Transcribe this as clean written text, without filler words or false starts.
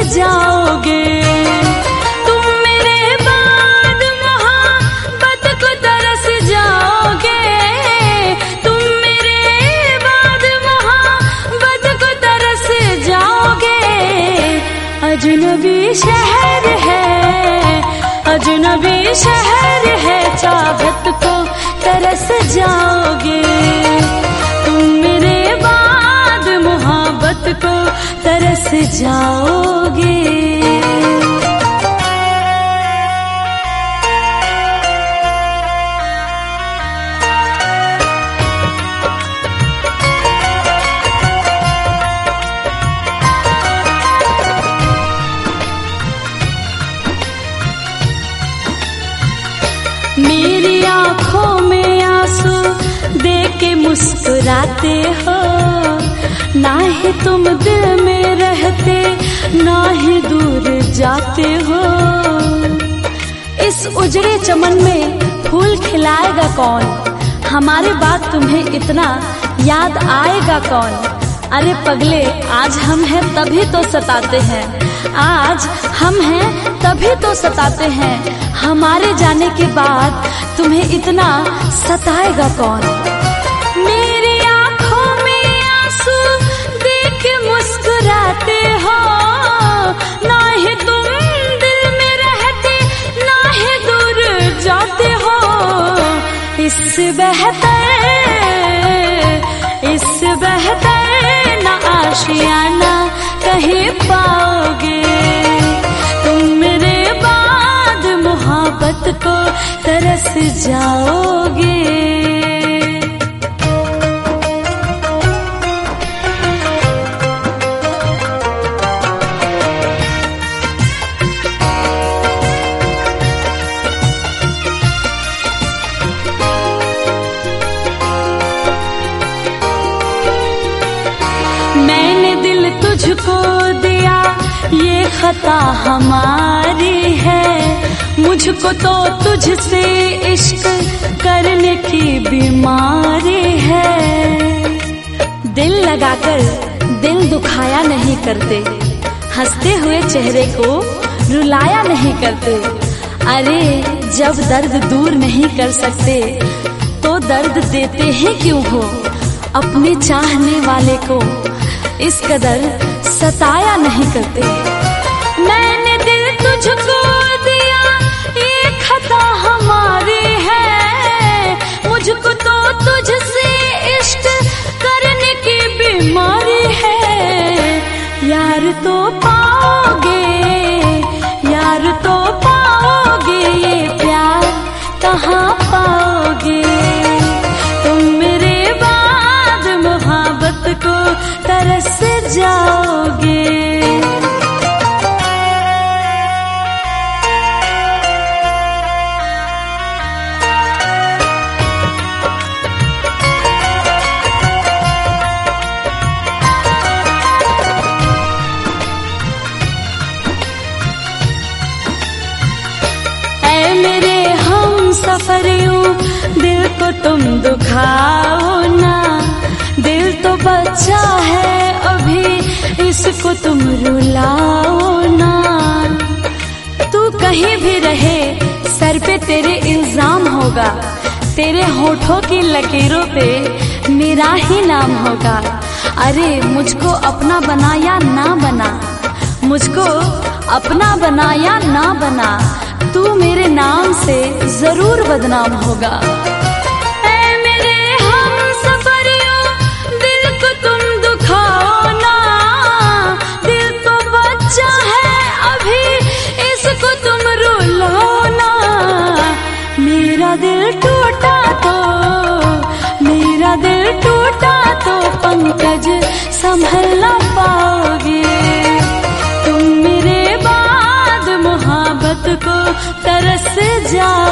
जाओगे। तुम मेरे बाद मोहब्बत को तरस जाओगे। तुम मेरे बाद मोहब्बत को तरस जाओगे। अजनबी शहर है, अजनबी शहर है, चाहत को तरस जाओगे। तुम मेरे बाद मोहब्बत को तरस जाओगे। मेरी आँखों में आंसू देख के मुस्कुराते हो। ना ही तुम दिल में रहते, ना ही दूर जाते हो। इस उजड़े चमन में फूल खिलाएगा कौन? हमारी बात तुम्हें इतना याद आएगा कौन? अरे पगले, आज हम हैं तभी तो सताते हैं, आज हम हैं तभी तो सताते हैं। हमारे जाने के बाद तुम्हें इतना सताएगा कौन? मेरी आँखों में आंसू देख के मुस्कुराते हो। ना ही तुम दिल में रहते, ना ही दूर जाते हो। इससे बेहतर ना आशियाना कहीं पाओगे। तुम मेरे बाद मोहब्बत को तरस जाओगे। मैंने दिल तुझको दिया, ये खता हमारी है। मुझको तो तुझसे इश्क करने की बीमारी है। दिल लगाकर दिल दुखाया नहीं करते, हंसते हुए चेहरे को रुलाया नहीं करते। अरे जब दर्द दूर नहीं कर सकते तो दर्द देते हैं क्यों हो? अपने चाहने वाले को इस कदर सताया नहीं करते। मैंने दिल तुझको दिया, ये खता हमारी है। मुझको तो तुझसे इश्क करने की बीमारी है। यार तो पाओगे, यार तो पाओगे, ये प्यार कहाँ पाओगे? तुम मेरे बाद मोहब्बत को तरस जाओगे। ऐ मेरे हम सफरियों, दिल को तुम दुखाओ ना। दिल तो बच्चा है अभी, इसको तुम रुलाओ ना। तू कहीं भी रहे, सर पे तेरे इल्जाम होगा। तेरे होठों की लकीरों पे मेरा ही नाम होगा। अरे मुझको अपना बना या ना बना, मुझको अपना बना या ना बना, तू मेरे नाम से जरूर बदनाम होगा। मेरा दिल टूटा तो पंकज संभल ना पाओगे। तुम मेरे बाद मोहब्बत को तरस जा